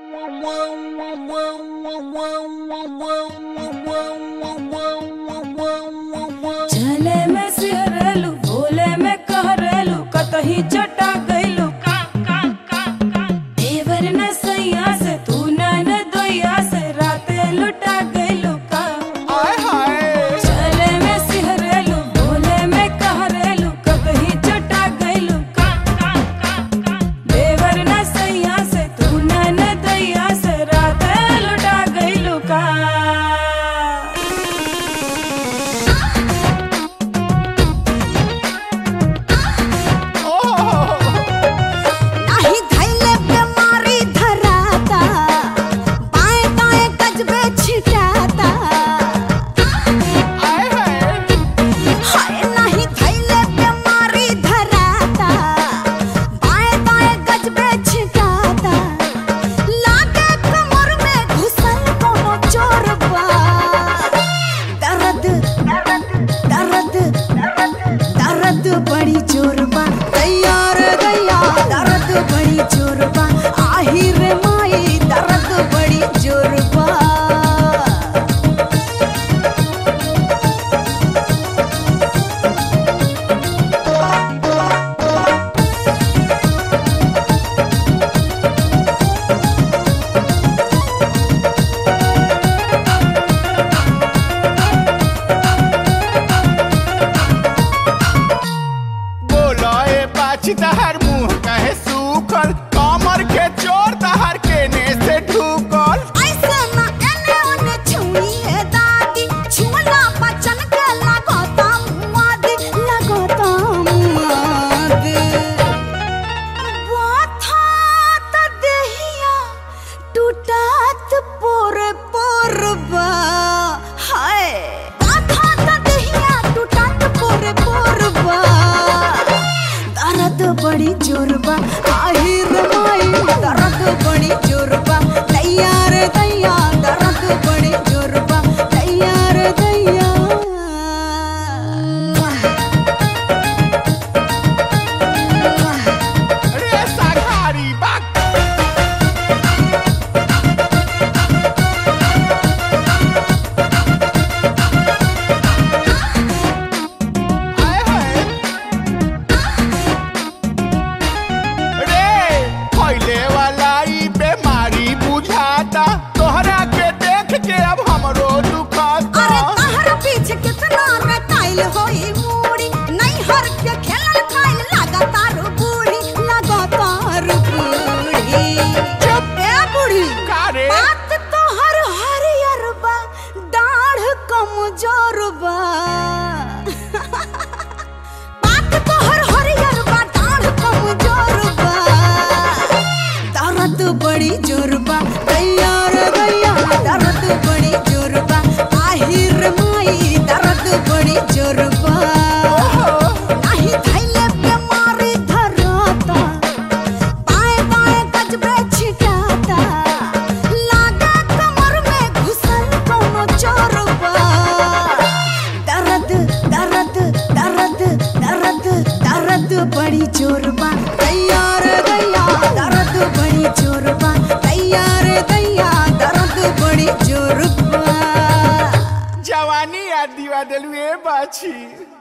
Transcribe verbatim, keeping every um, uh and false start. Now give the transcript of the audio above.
चले में सिहरेलू बोले में कहरेलू कतही चटा गईलू का का का का देवर न सैया से तू न दोया से राते लुटा गईलू का आय हाय चले में सिहरेलू बोले में कहरेलू कतही चटा गईलू का का का का देवर न सैया से तू न दोया से राते लुटा गईलू का बड़ी जोरबा तैयार गया दर्द बड़ी जोरबा आहिर माई दर्द बड़ी जोरबा तहर मुंह कहे सूखल कमर के चोर तहर केने से ढूकल ऐसे ना एने ओने छुइए दादी छुला बचन के लगता मुआदी लगता मुआदी वाथा त देहिया टूटात पोर पोरबा हाय वाथा त देहिया टूटात पोर पोरबा दर्द बड़ी जोरबा आहिर माई दर्द बड़ी जोरबा तैयार दैया दर्द बड़ी जोरबा तैयार दैया रे साघारी बाक तोहरा के देख के अब हमरो दुखाता अरे तहरा पीछे कितना रटाइल होई मूड़ी नहीं हर के खेलल खाइल लगातार बूढ़ी लगातार बूढ़ी चुप ए बूढ़ी का रे बात तो हर हरियर बा दाढ़ कमजोर बा बात तो हर हरियर बा दाढ़ कमजोर बा दर्द बड़ी जोर बा तैयार गया दर्द बड़ी जोरबा आहिर माई दर्द बड़ी जोरबा नहीं धैले बीमारी धराता बाएं बाएं गजबे छिटाता लागे कमर में घुसल कोनो चोरबा दर्द दर्द दर्द दर्द दर्द बड़ी जोरबा तैयार गया दर्द बड़ी जोरबा तैयार दैया दर्द बड़ी जोरबा जवानी याद दिवा देलू ए बाछी।